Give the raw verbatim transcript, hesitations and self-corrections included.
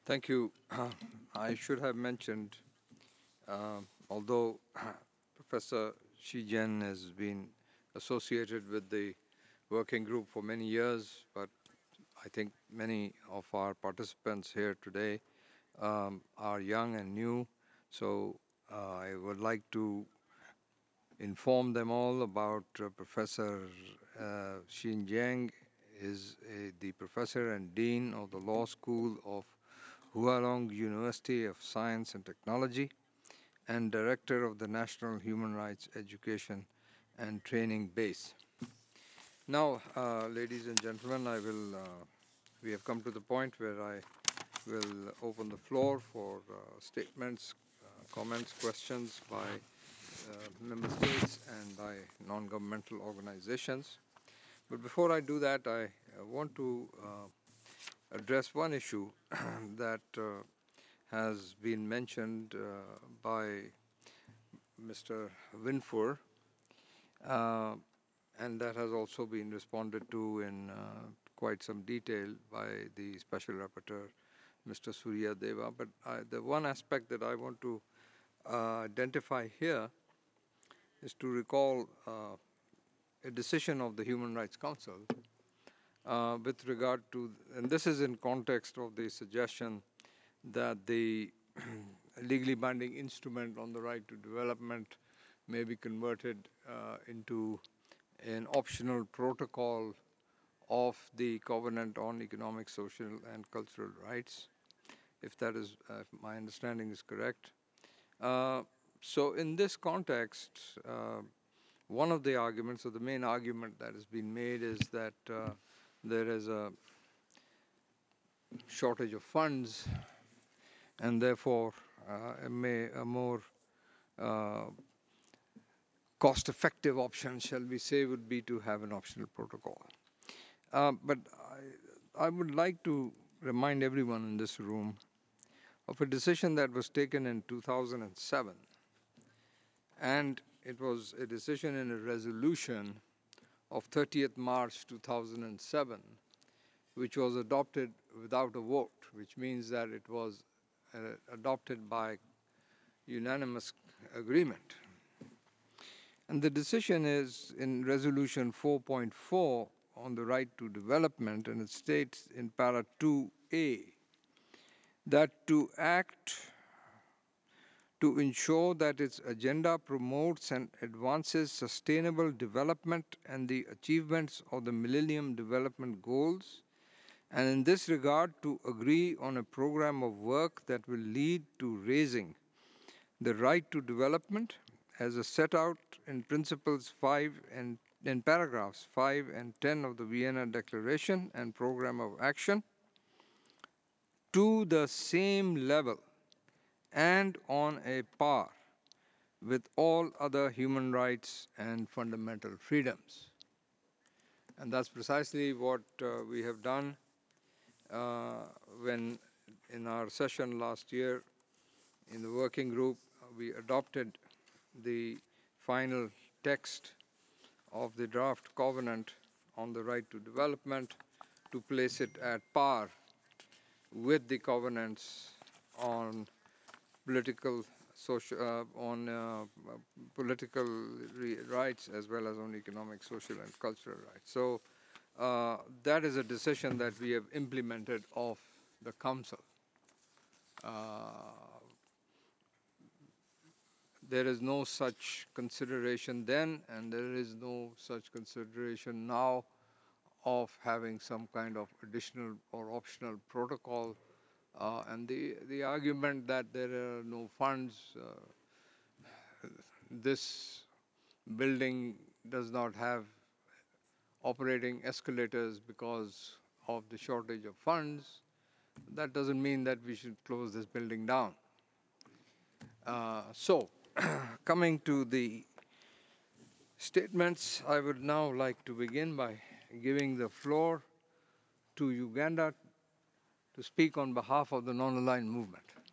Thank you. I should have mentioned, uh, although Professor Shi Jian has been associated with the working group for many years, but I think many of our participants here today um, are young and new. So uh, I would like to inform them all about uh, Professor uh, Xin Jiang is a, the professor and dean of the Law School of Hualong University of Science and Technology, and director of the National Human Rights Education and Training Base. Now, uh, ladies and gentlemen, I will. Uh, we have come to the point where I will open the floor for uh, statements, uh, comments, questions by uh, member states and by non-governmental organizations. But before I do that, I uh, want to uh, address one issue that uh, has been mentioned uh, by Mister Winfur, uh, and that has also been responded to in uh, quite some detail by the Special Rapporteur, Mister Surya Deva. But I, the one aspect that I want to uh, identify here is to recall uh, a decision of the Human Rights Council uh, with regard to, and this is in context of the suggestion that the legally binding instrument on the right to development may be converted uh, into an optional protocol of the Covenant on Economic, Social, and Cultural Rights, if that is, uh, if my understanding is correct. Uh, so, in this context, uh, one of the arguments, or the main argument that has been made, is that uh, there is a shortage of funds, and therefore, uh, a, may, a more uh, cost-effective option, shall we say, would be to have an optional protocol. Uh, but I, I would like to remind everyone in this room of a decision that was taken in two thousand seven, and it was a decision in a resolution of thirtieth March two thousand seven, which was adopted without a vote, which means that it was uh, adopted by unanimous agreement. And the decision is in resolution four point four on the right to development, and it states in para two A that to act to ensure that its agenda promotes and advances sustainable development and the achievements of the Millennium Development Goals, and in this regard to agree on a program of work that will lead to raising the right to development as a set out in principles five and in paragraphs five and ten of the Vienna Declaration and Program of Action to the same level and on a par with all other human rights and fundamental freedoms. And that's precisely what uh, we have done uh, when in our session last year in the working group, uh, we adopted the final text of the draft covenant on the right to development to place it at par with the covenants on political, social, uh, on uh, political rights as well as on economic, social, and cultural rights. So uh, that is a decision that we have implemented of the council. Uh, there is no such consideration then, and there is no such consideration now of having some kind of additional or optional protocol. Uh, and the, the argument that there are no funds, uh, this building does not have operating escalators because of the shortage of funds, that doesn't mean that we should close this building down. Uh, so, coming to the statements, I would now like to begin by giving the floor to Uganda to speak on behalf of the non-aligned movement.